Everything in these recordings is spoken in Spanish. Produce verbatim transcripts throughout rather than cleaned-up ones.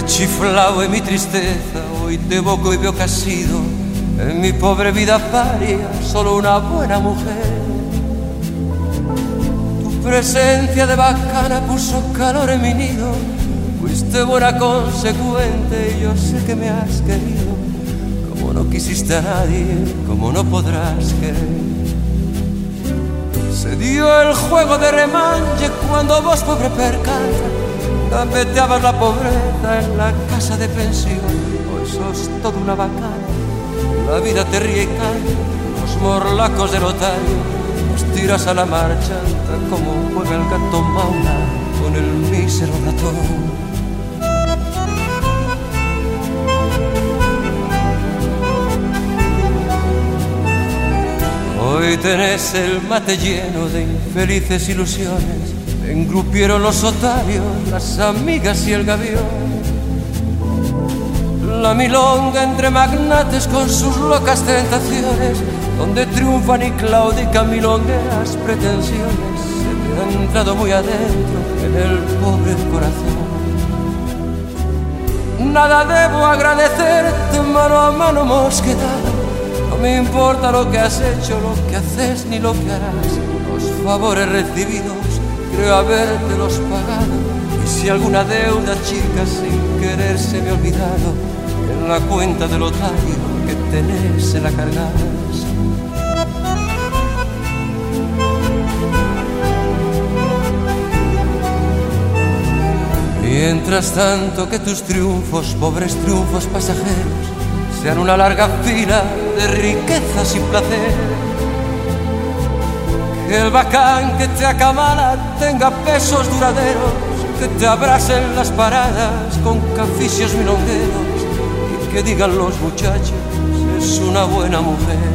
chiflao en mi tristeza, hoy te evoco y veo que has sido en mi pobre vida paria solo una buena mujer. Tu presencia de bacana puso calor en mi nido, fuiste buena consecuente y yo sé que me has querido, como no quisiste a nadie, como no podrás querer. Se dio el juego de remanche cuando vos, pobre percanta, gambeteabas la pobreza en la casa de pensión. Hoy sos toda una bacana, la vida te ríe y canta, los morlacos del otario los tiras a la marcha, como juega el gato maula con el mísero ratón. Hoy tenés el mate lleno de infelices ilusiones, engrupieron los otarios, las amigas y el gavión. La milonga entre magnates con sus locas tentaciones, donde triunfan y claudican milongueras pretensiones, se te ha entrado muy adentro en el pobre corazón. Nada debo agradecerte, mano a mano hemos quedado. No me importa lo que has hecho, lo que haces ni lo que harás. Los favores recibidos creo habértelos pagado, y si alguna deuda chica sin querer se me ha olvidado, en la cuenta del otario que tenés se la cargas. Mientras tanto que tus triunfos, pobres triunfos pasajeros, sean una larga fila de riquezas y placer. Que el bacán que te acamala tenga pesos duraderos, que te abracen las paradas con caficios milongueros, y que digan los muchachos, es una buena mujer.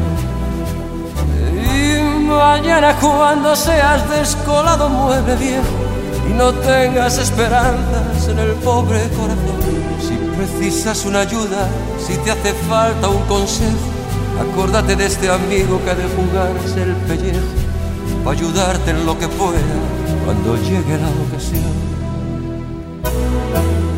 Y mañana cuando seas descolado mueble viejo y no tengas esperanzas en el pobre corazón, si precisas una ayuda, si te hace falta un consejo, acórdate de este amigo que ha de jugarse el pellejo para ayudarte en lo que pueda cuando llegue la ocasión.